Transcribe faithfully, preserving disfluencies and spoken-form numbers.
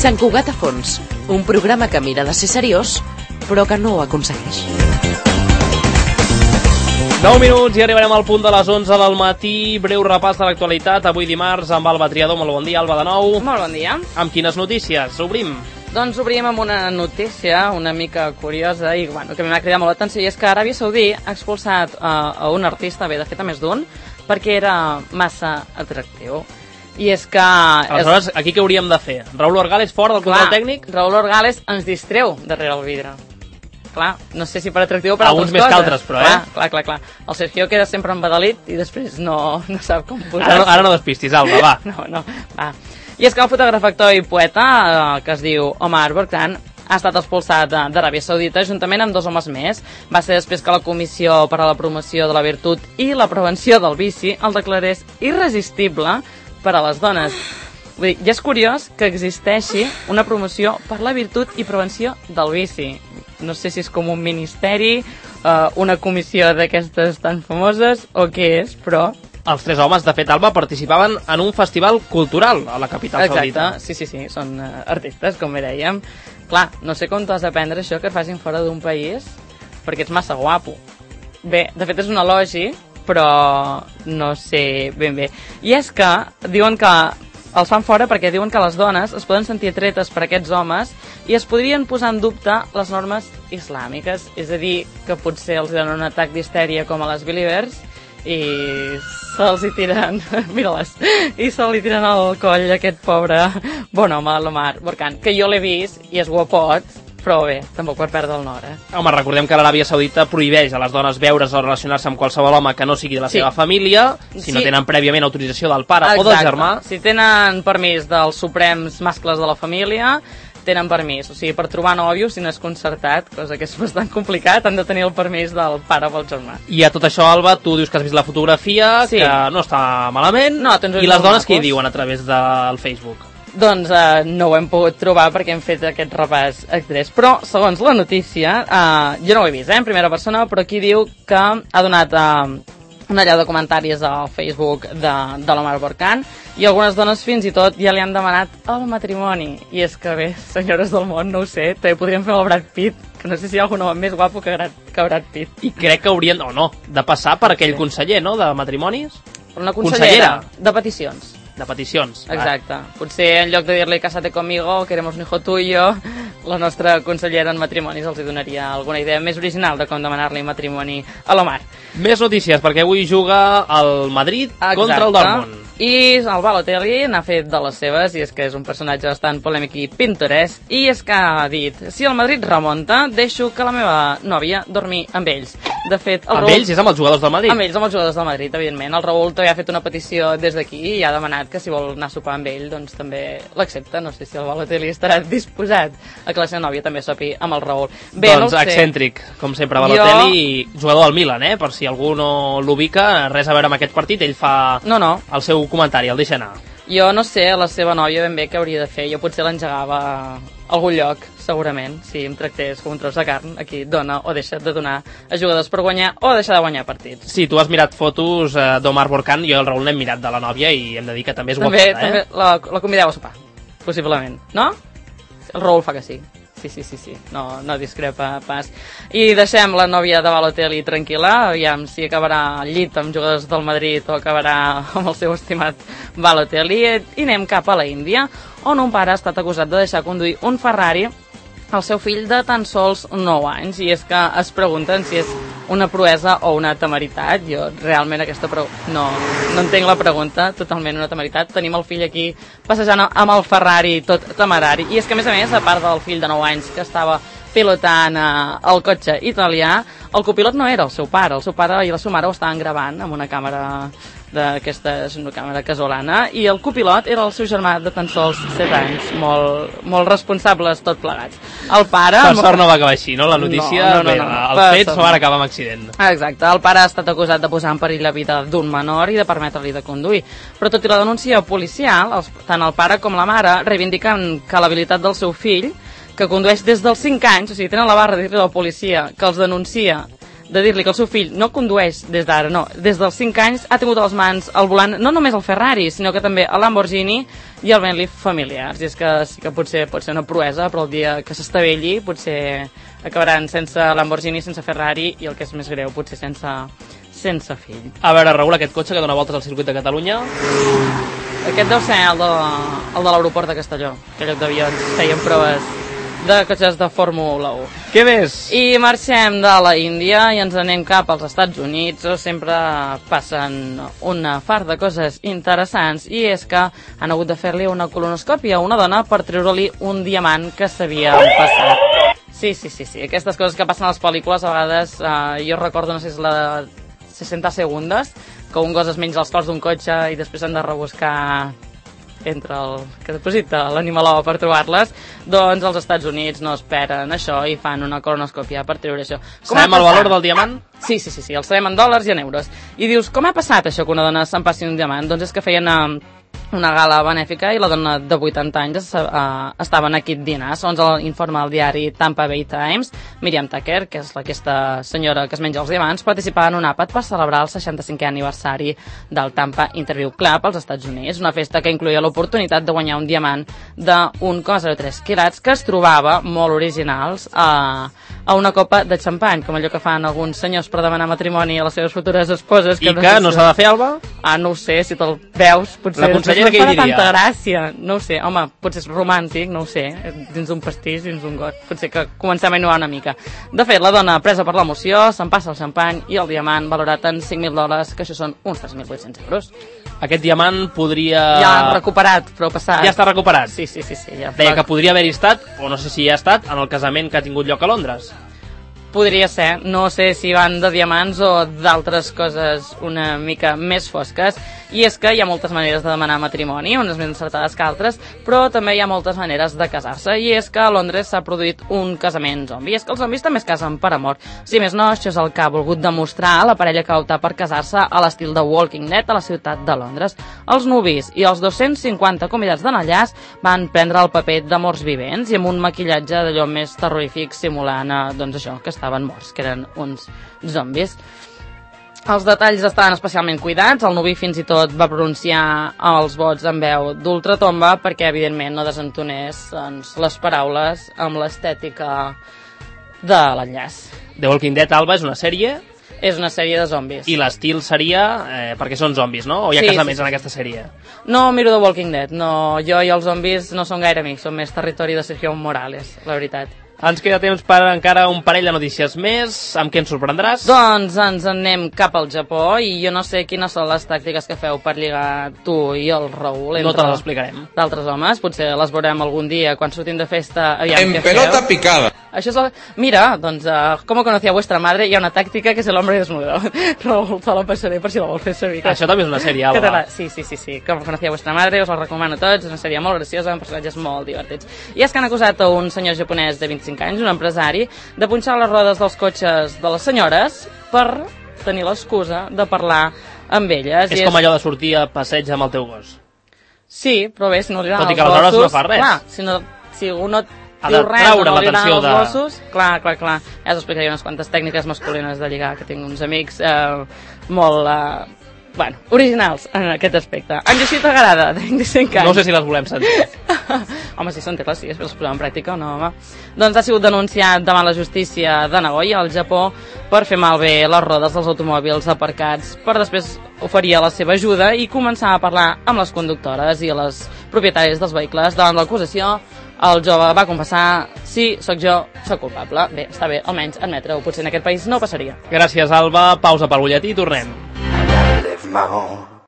Sant Cugat a fons, un programa que mira de ser seriós, però que no ho aconsegueix. nou minuts i arribarem al punt de les onze del matí. Breu repàs de l'actualitat, avui dimarts, amb Alba Triador. Molt bon dia, Alba, de nou. Molt bon dia. Amb quines notícies? Obrim. Doncs obrim amb una notícia una mica curiosa i bueno, que m'ha cridat molt l'atenció, i és que Aràbia Saudí ha expulsat uh, a un artista, bé, de fet a més d'un, perquè era massa atractiu. I és que... Aleshores, aquí què hauríem de fer? Raúl Orgales fora del control tècnic? Raúl Orgales ens distreu darrere el vidre. Clar, no sé si per atractiu o per altres coses. Alguns més que altres, però, clar, eh? Clar, clar, clar. El Sergio queda sempre embadalit i després no, no sap com posar-se. Ara, ara no despistis, Alba, va. No, no, va. I és que el fotògraf, actor i poeta, eh, que es diu Omar Borkan, ha estat expulsat d'Aràbia Saudita juntament amb dos homes més. Va ser després que la Comissió per a la Promoció de la Virtut i la Prevenció del Vici el declarés irresistible per a les dones. Vull dir, ja és curiós que existeixi una promoció per la virtut i prevenció del vici. No sé si és com un ministeri, eh, una comissió d'aquestes tan famoses o què és, però... Els tres homes, de fet, Alba, participaven en un festival cultural a la capital saudita. Exacte, sí, sí, sí, són uh, artistes, com bé dèiem. Clar, no sé com t'has d'aprendre això que et facin fora d'un país, perquè ets massa guapo. Bé, de fet és un elogi, però no sé ben bé. I és que diuen que els fan fora perquè diuen que les dones es poden sentir atretes per aquests homes i es podrien posar en dubte les normes islàmiques, és a dir, que potser els donen un atac d'histèria com a les Believers i se'ls hi tiren, mira-les, i se li tiren al coll aquest pobre bon home, l'Omar Borkan, que jo l'he vist i és guapot, però bé, tampoc per perdre el nord, eh? Home, recordem que l'Aràbia Saudita prohibeix a les dones veure's o relacionar-se amb qualsevol home que no sigui de la sí. seva família, si sí. no tenen prèviament autorització del pare Exacte. o del germà. Si tenen permís dels suprems mascles de la família, tenen permís. O sigui, per trobar nòvio, si no és concertat, cosa que és bastant complicat, han de tenir el permís del pare o el germà. I a tot això, Alba, tu dius que has vist la fotografia, sí. que no està malament, no, i les dones què hi diuen a través del Facebook? Doncs eh, no ho hem pogut trobar perquè hem fet aquest repàs exprés. Però, segons la notícia, eh, jo no ho he vist, eh, en primera persona, però aquí diu que ha donat eh, una llau de comentaris al Facebook de, de l'Omar Borkan i algunes dones fins i tot ja li han demanat el matrimoni. I és que bé, senyores del món, no ho sé, també podríem fer el Brad Pitt, que no sé si hi ha algun home més guapo que, que Brad Pitt. I crec que haurien, o no, de passar per aquell sí. conseller, no?, de matrimonis? Una consellera, consellera. de peticions. De peticions. Exacte. Ah. Potser en lloc de dir-li casate conmigo, queremos un hijo tuyo, la nostra consellera en matrimonis els donaria alguna idea més original de com demanar-li matrimoni a l'Omar. Més notícies, perquè avui juga el Madrid Exacte. contra el Dortmund. I el Balotelli n'ha fet de les seves, i és que és un personatge bastant polèmic i pintoresc, i és que ha dit, si el Madrid remunta, deixo que la meva nòvia dormi amb ells. De fet, el amb Raúl... ells? És amb els jugadors del Madrid? Amb ells, amb els jugadors del Madrid, evidentment. El Raúl també ha fet una petició des d'aquí i ha demanat que si vol anar a sopar amb ell, doncs també l'accepta. No sé si el Balotelli estarà disposat a que la seva nòvia també sopi amb el Raúl. Bé, doncs no excèntric, com sempre, Balotelli, jo... jugador del Milan, eh? Per si algú no l'ubica, res a veure amb aquest partit, ell fa no, no. el seu comentari, el deixa anar. Jo no sé la seva nòvia ben bé què hauria de fer, jo potser l'engegava a algun lloc, segurament, si em tractés com un tros de carn, aquí dona o deixa de donar a jugadors per guanyar o deixar de guanyar partits. Sí, tu has mirat fotos eh, d'Omar Borkan, jo i el Raúl n'hem mirat de la nòvia i hem de dir que també és també, guapota, eh? També la, la convideu a sopar, possiblement, no? El Raúl fa que sí. Sí, sí, sí, sí, no, no discrepa pas. I deixem la nòvia de Balotelli tranquil·la, aviam si acabarà al llit amb jugadors del Madrid o acabarà amb el seu estimat Balotelli, i anem cap a la Índia, on un pare ha estat acusat de deixar conduir un Ferrari al seu fill de tan sols nou anys, i és que es pregunten si és una proesa o una temeritat. Jo realment aquesta pre... no, no entenc la pregunta, totalment una temeritat. Tenim el fill aquí passejant amb el Ferrari tot temerari, i és que a més a més, a part del fill de nou anys que estava pilotant eh, el cotxe italià, el copilot no era el seu pare, el seu pare i la seva mare ho estaven gravant amb una càmera d'aquesta, una càmera casolana, i el copilot era el seu germà de tan sols set anys, molt, molt responsables tot plegats. El pare... Per sort no va acabar així, no? La notícia, no, no, no, bé, no, no. el fet s'ho va acabar amb accident. Exacte, el pare ha estat acusat de posar en perill la vida d'un menor i de permetre-li de conduir. Però tot i la denúncia policial, els, tant el pare com la mare reivindiquen que l'habilitat del seu fill, que condueix des dels cinc anys, o sigui, tenen la barra de dir a la policia que els denuncia de dir-li que el seu fill no condueix des d'ara, no, des dels cinc anys ha tingut a les mans al volant no només el Ferrari, sinó que també el Lamborghini i el Bentley familiars. I és que sí que potser pot ser una proesa, però el dia que s'estavelli potser acabaran sense Lamborghini, sense Ferrari i el que és més greu, potser sense, sense fill. A veure, Raül, aquest cotxe que dona voltes al circuit de Catalunya... Aquest deu ser el de, el de l'aeroport de Castelló, que lloc d'avions feien proves de cotxes de Fórmula u. Què més? I marxem de la Índia i ens anem cap als Estats Units, on sempre passen una fart de coses interessants, i és que han hagut de fer-li una colonoscòpia a una dona per treure-li un diamant que s'havia passat. Sí, sí, sí, sí, aquestes coses que passen a les pel·lícules a vegades, eh, jo recordo, no sé si és la seixanta segundes, que un gos es menja els cors d'un cotxe i després han de rebuscar entre el que deposita l'animaló per trobar-les, doncs als Estats Units no esperen això i fan una colonoscòpia per treure això. Com sabem el valor del diamant? Sí, sí, sí, sí, el sabem en dòlars i en euros. I dius, com ha passat això que una dona se'n passi un diamant? Doncs és que feien uh, una gala benèfica i la dona de vuitanta anys uh, estava en aquest dinar. Segons l'informe del diari Tampa Bay Times, Miriam Tucker, que és aquesta senyora que es menja els diamants, participava en un àpat per celebrar el seixanta-cinquè aniversari del Tampa Interview Club als Estats Units, una festa que incloïa l'oportunitat de guanyar un diamant d'un coma zero tres quilats que es trobava molt originals a, a una copa de xampany, com allò que fan alguns senyors per demanar matrimoni a les seves futures esposes. Que I no que no s'ha de fer, Alba? Ah, no ho sé, si te'l veus, potser la consellera què hi diria? Tanta gràcia, no ho sé, home, potser és romàntic, no ho sé, dins d'un pastís, dins d'un got, potser que comencem a innovar una mica. De fet, la dona presa per l'emoció, se'n passa el xampany i el diamant valorat en cinc mil dòlars, que això són uns tres mil vuit-cents euros. Aquest diamant podria... Ja recuperat, però passat. Ja està recuperat? Sí, sí, sí. sí ja. Deia que podria haver-hi estat, o no sé si hi ha estat, en el casament que ha tingut lloc a Londres. Podria ser, no sé si van de diamants o d'altres coses una mica més fosques, i és que hi ha moltes maneres de demanar matrimoni, unes més encertades que altres, però també hi ha moltes maneres de casar-se, i és que a Londres s'ha produït un casament zombi, i és que els zombis també es casen per amor. Si més no, això és el que ha volgut demostrar la parella que va optar per casar-se a l'estil de Walking Dead a la ciutat de Londres. Els nuvis i els dos-cents cinquanta convidats de l'enllaç van prendre el paper de morts vivents i amb un maquillatge d'allò més terrorífic simulant, doncs això, que estaven morts, que eren uns zombis. Els detalls estaven especialment cuidats, el nuvi fins i tot va pronunciar els vots en veu d'ultratomba perquè, evidentment, no desentonés doncs, les paraules amb l'estètica de l'enllaç. The Walking Dead, Alba, és una sèrie... És una sèrie de zombis. I l'estil seria... Eh, perquè són zombis, no? O hi ha sí, casaments sí, sí. en aquesta sèrie? No, miro The Walking Dead. No, jo i els zombis no són gaire amics, són més territori de Sergio Morales, la veritat. Ens queda temps per encara un parell de notícies més. Amb què ens sorprendràs? Doncs ens en anem cap al Japó i jo no sé quines són les tàctiques que feu per lligar tu i el Raül. No te les explicarem. D'altres homes, potser les veurem algun dia quan sortim de festa. En pelota feu. Picada. Això és el... Mira, doncs, uh, com conocía vuestra madre, hi ha una tàctica que és el hombre desnudo. Raül, te la passaré per si la vol fer servir. Això també és una sèrie, Alba. Sí, sí, sí, sí. Com conocía vuestra madre, us la recomano a tots, és una sèrie molt graciosa, amb personatges molt divertits. I és que han acusat a un senyor japonès de vint-i-cinc anys, un empresari, de punxar les rodes dels cotxes de les senyores per tenir l'excusa de parlar amb elles. És I com és... allò de sortir a passeig amb el teu gos. Sí, però bé, si no li agraden els gossos... Tot i que aleshores no fa res. Clar, si, no, si un no ha de treure l'atenció de... de... gossos, clar, clar, clar. Ja us explicaré unes quantes tècniques masculines de lligar, que tinc uns amics eh, molt... Eh, bueno, originals en aquest aspecte. En Lluís Tagarada, de vint-i-cinc anys. No sé si les volem sentir. Home, si sentir-les, sí, després les posem en pràctica o no, home. Doncs ha sigut denunciat davant la justícia de Nagoya, al Japó, per fer malbé les rodes dels automòbils aparcats, per després oferir la seva ajuda i començar a parlar amb les conductores i les propietàries dels vehicles. Davant l'acusació, el jove va confessar: sí, sóc jo, sóc culpable. Bé, està bé, almenys admetre-ho, potser en aquest país no passaria. Gràcies, Alba. Pausa pel butlletí i tornem. My own